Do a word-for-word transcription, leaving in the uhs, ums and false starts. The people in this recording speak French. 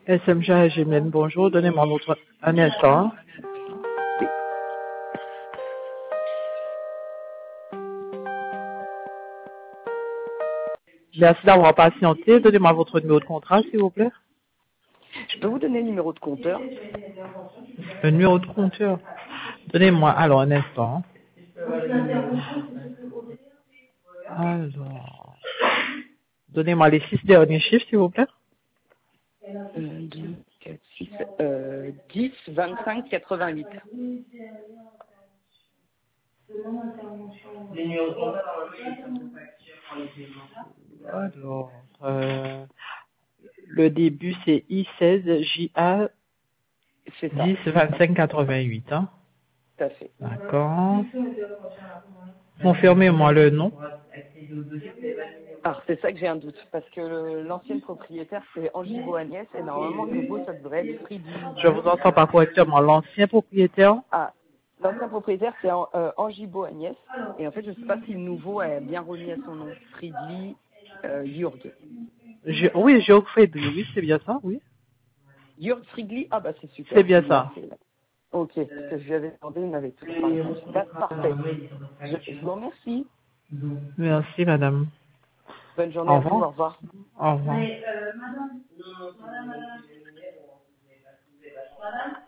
S M J Gmail, bonjour, donnez-moi votre... Un instant. Merci d'avoir patienté. Donnez-moi votre numéro de contrat, s'il vous plaît. Je peux vous donner le numéro de compteur? Le numéro de compteur. Donnez-moi, alors, un instant. Alors... Donnez-moi les six derniers chiffres, s'il vous plaît. un, deux, quatre, six, euh, dix, vingt-cinq, quatre-vingt-huit. Alors... Euh... Le début, c'est I seize J A C'est ça, dix vingt-cinq quatre-vingt-huit. Hein. tout à fait. D'accord. Confirmez-moi le nom. Alors, c'est ça que j'ai un doute, parce que le- l'ancienne propriétaire, c'est Angibo Agnès, et normalement, le nouveau, ça devrait être Fridi. Je vous entends pas correctement. L'ancien propriétaire. Ah, l'ancien propriétaire, c'est An- euh, Angibo Agnès, et en fait, je ne sais pas si le nouveau est bien remis à son nom. Fridli euh, Jurg. Je... Oui, Jörg Friedli, oui, c'est bien ça, oui. Jurg Fridli? Ah bah c'est super. C'est bien ça. Ok, parce que je lui avais demandé, il m'avait tout parlé. Parfait. Je, je vous remercie. Merci, madame. Bonne journée Au à vous, au revoir. revoir. Au revoir.